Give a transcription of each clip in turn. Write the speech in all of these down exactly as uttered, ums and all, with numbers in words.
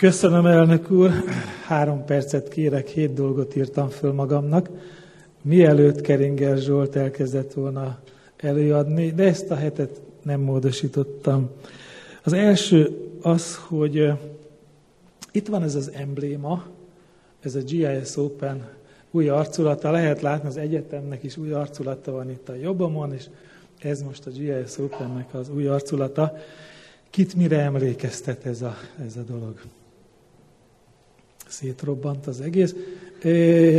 Köszönöm, elnök úr. Három percet kérek, hét dolgot írtam föl magamnak. Mielőtt Keringer Zsolt elkezdett volna előadni, de ezt a hetet nem módosítottam. Az első az, hogy uh, itt van ez az embléma, ez a gé i es Open új arculata. Lehet látni, az egyetemnek is új arculata van itt a jobbomon, és ez most a gé i es Opennek az új arculata. Kit mire emlékeztet ez a, ez a dolog? Szétrobbant az egész. É...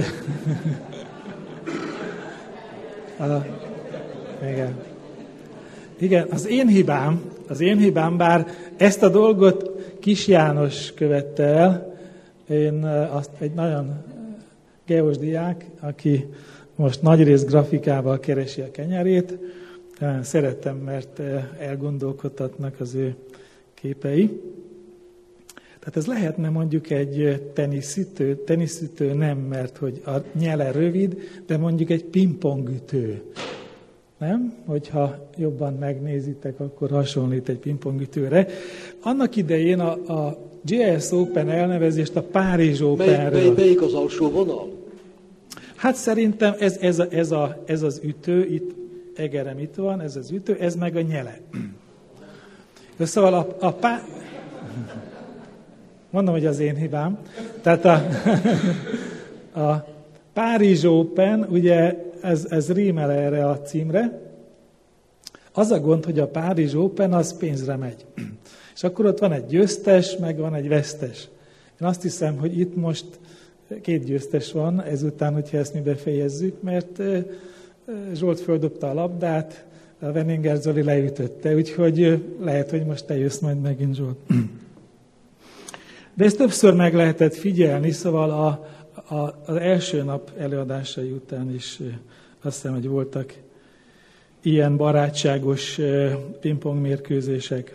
a... Igen. Igen, az én hibám, az én hibám, bár ezt a dolgot Kis János követte el, én azt egy nagyon geós diák, aki most nagyrészt grafikával keresi a kenyerét. Szeretem, mert elgondolkodtatnak az ő képei. Tehát ez lehetne mondjuk egy teniszütő, teniszütő nem, mert hogy a nyele rövid, de mondjuk egy pingpongütő. Nem? Hogyha jobban megnézitek, akkor hasonlít egy pingpongütőre. Annak idején a, a gé i es Open elnevezést a Párizs Openről. Mely, mely, melyik az alsó vonal? Hát szerintem ez, ez, a, ez, a, ez az ütő, itt egerem itt van, ez az ütő, ez meg a nyele. De szóval a, a pá... Mondom, hogy az én hibám. Tehát a, a Párizs Open, ugye ez, ez rímel erre a címre. Az a gond, hogy a Párizs Open az pénzre megy. És akkor ott van egy győztes, meg van egy vesztes. Én azt hiszem, hogy itt most két győztes van, ezután, hogyha ezt mi befejezzük, mert Zsolt földobta a labdát, a Wenninger Zoli leütötte, úgyhogy lehet, hogy most te jössz majd megint, Zsolt. De ezt többször meg lehetett figyelni, szóval a, a, az első nap előadásai után is azt hiszem, hogy voltak ilyen barátságos pingpong mérkőzések.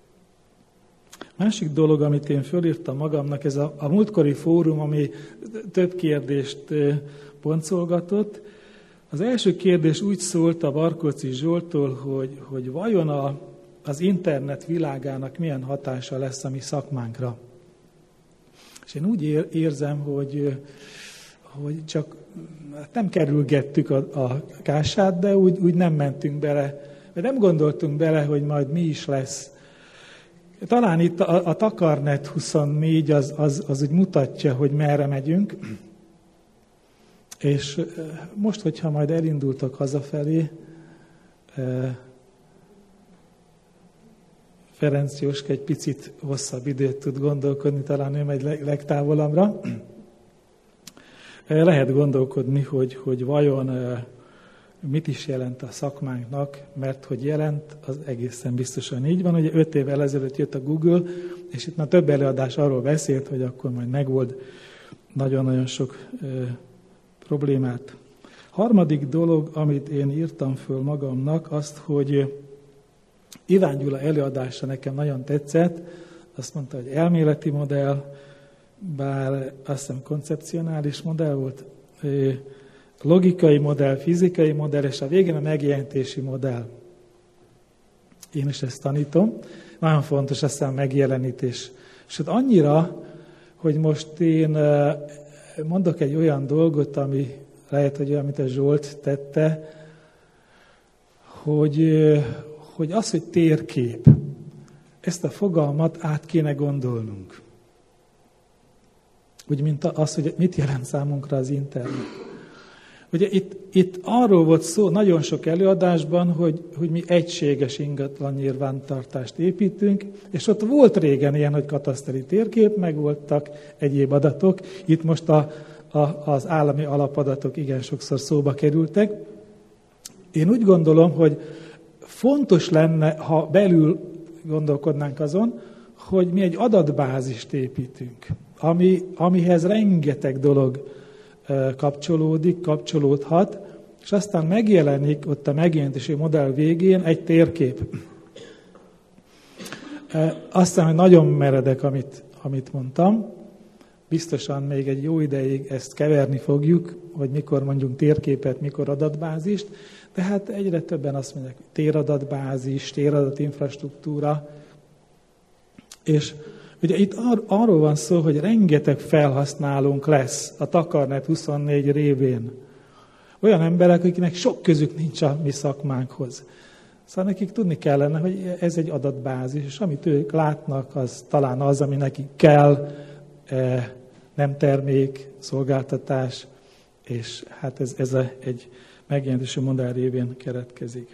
Másik dolog, amit én fölírtam magamnak, ez a, a múltkori fórum, ami több kérdést boncolgatott. Az első kérdés úgy szólt a Barkóczy Zsolttól, hogy, hogy vajon a, az internet világának milyen hatása lesz a mi szakmánkra. És én úgy érzem, hogy, hogy csak nem kerülgettük a, a kását, de úgy, úgy nem mentünk bele, vagy nem gondoltunk bele, hogy majd mi is lesz. Talán itt a, a Takarnet huszonnégy az, az, az úgy mutatja, hogy merre megyünk. És most, hogyha majd elindultak hazafelé, Ferenc Jóska egy picit hosszabb időt tud gondolkodni, talán ő megy legtávolabbra. Lehet gondolkodni, hogy, hogy vajon mit is jelent a szakmánknak, mert hogy jelent, az egészen biztosan így van. Ugye öt évvel ezelőtt jött a Google, és itt már több előadás arról beszélt, hogy akkor majd megold nagyon-nagyon sok ö, problémát. Harmadik dolog, amit én írtam föl magamnak, azt, hogy Iván Gyula előadása nekem nagyon tetszett, azt mondta, hogy elméleti modell, bár azt hiszem koncepcionális modell volt, logikai modell, fizikai modell, és a végén a megjelenítési modell. Én is ezt tanítom. Nagyon fontos aztán a megjelenítés. És hát annyira, hogy most én mondok egy olyan dolgot, ami lehet, hogy olyan, amit a Zsolt tette, hogy, hogy az, hogy térkép, ezt a fogalmat át kéne gondolnunk. Úgy, mint az, hogy mit jelent számunkra az internet. Ugye itt, itt arról volt szó nagyon sok előadásban, hogy, hogy mi egységes ingatlan nyilvántartást építünk, és ott volt régen ilyen, hogy kataszteri térkép, meg voltak egyéb adatok. Itt most a, a, az állami alapadatok igen sokszor szóba kerültek. Én úgy gondolom, hogy fontos lenne, ha belül gondolkodnánk azon, hogy mi egy adatbázist építünk, ami, amihez rengeteg dolog kapcsolódik, kapcsolódhat, és aztán megjelenik ott a megjelenítési modell végén egy térkép. Aztán, hogy nagyon meredek, amit, amit mondtam, biztosan még egy jó ideig ezt keverni fogjuk, hogy mikor mondjunk térképet, mikor adatbázist, de hát egyre többen azt mondják, téradatbázis, téradatinfrastruktúra, és Ugye itt ar- arról van szó, hogy rengeteg felhasználónk lesz a Takarnet huszonnégy révén. Olyan emberek, akiknek sok közük nincs a mi szakmánkhoz. Szóval nekik tudni kellene, hogy ez egy adatbázis, és amit ők látnak, az talán az, ami nekik kell, nem termék, szolgáltatás, és hát ez, ez a, egy megjelentési modell révén keretkezik.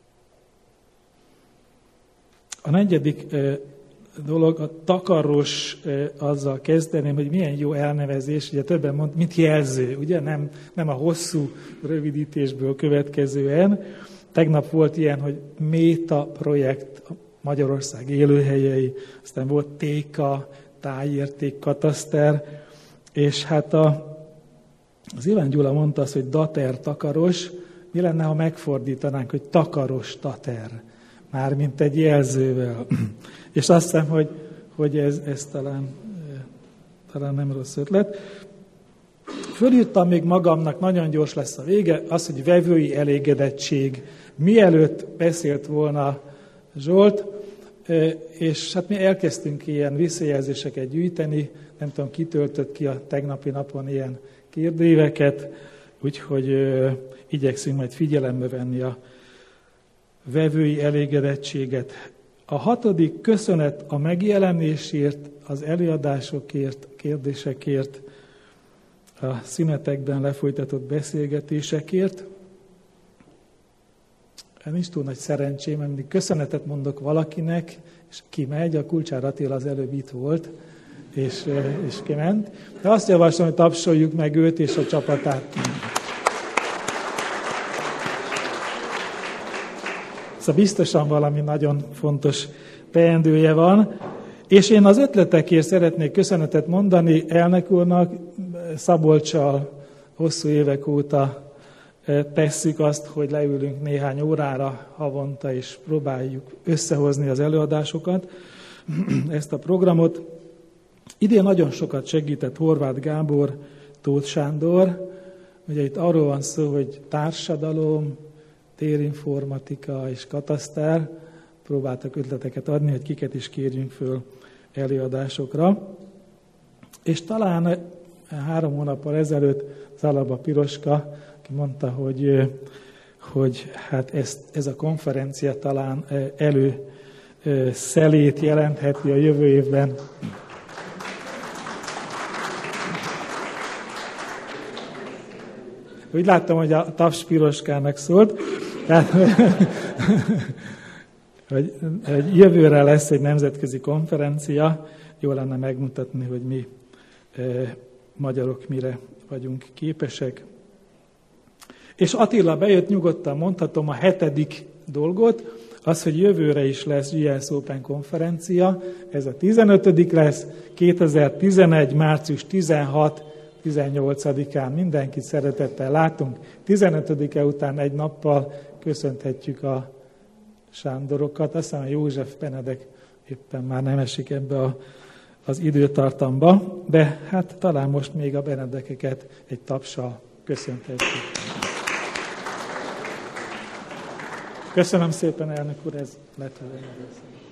A negyedik dolog, a takaros, azzal kezdeném, hogy milyen jó elnevezés, ugye többen mond, mint jelző, ugye nem, nem a hosszú rövidítésből következően. Tegnap volt ilyen, hogy Méta projekt, Magyarország élőhelyei, aztán volt Téka, tájérték, kataszter, és hát a, az Iván Gyula mondta azt, hogy dater, takaros, mi lenne, ha megfordítanánk, hogy takaros tater, mármint egy jelzővel. És azt hiszem, hogy, hogy ez, ez talán, talán nem rossz ötlet. Fölírtam még magamnak, nagyon gyors lesz a vége, az, hogy vevői elégedettség. Mielőtt beszélt volna Zsolt, és hát mi elkezdtünk ilyen visszajelzéseket gyűjteni, nem tudom, ki töltött ki a tegnapi napon ilyen kérdőíveket, úgyhogy ö, igyekszünk majd figyelembe venni a vevői elégedettséget. A hatodik, köszönet a megjelenésért, az előadásokért, kérdésekért, a szünetekben lefolytatott beszélgetésekért. Nincs túl nagy szerencsém, mert mindig köszönetet mondok valakinek, és kimegy, a Kulcsár Attila az előbb itt volt, és, és kiment. De azt javaslom, hogy tapsoljuk meg őt és a csapatát. Szóval biztosan valami nagyon fontos teendője van. És én az ötletekért szeretnék köszönetet mondani elnök úrnak, Szabolccsal hosszú évek óta tesszük azt, hogy leülünk néhány órára havonta, és próbáljuk összehozni az előadásokat, ezt a programot. Idén nagyon sokat segített Horváth Gábor, Tóth Sándor. Ugye itt arról van szó, hogy társadalom, térinformatika és kataszter, próbáltak ötleteket adni, hogy kiket is kérjünk föl előadásokra. És talán három hónappal ezelőtt Zalaba Piroska, aki mondta, hogy, hogy hát ez, ez a konferencia talán elő szelét jelentheti a jövő évben. Úgy láttam, hogy a taps Piroskának szólt. Tehát, hogy, hogy jövőre lesz egy nemzetközi konferencia, jó lenne megmutatni, hogy mi e, magyarok mire vagyunk képesek. És Attila bejött, nyugodtan mondhatom a hetedik dolgot, az, hogy jövőre is lesz gé es Open konferencia, ez a tizenötödik lesz, kétezer-tizenegy. március tizenhat-tizennyolcadikán mindenkit szeretettel látunk. tizenötödike után egy nappal köszönhetjük a Sándorokat, aztán a József Benedek éppen már nem esik ebbe a, az időtartamba, de hát talán most még a Benedekeket egy tapssal köszönhetjük. Köszönöm szépen, elnök úr, ez lett volna.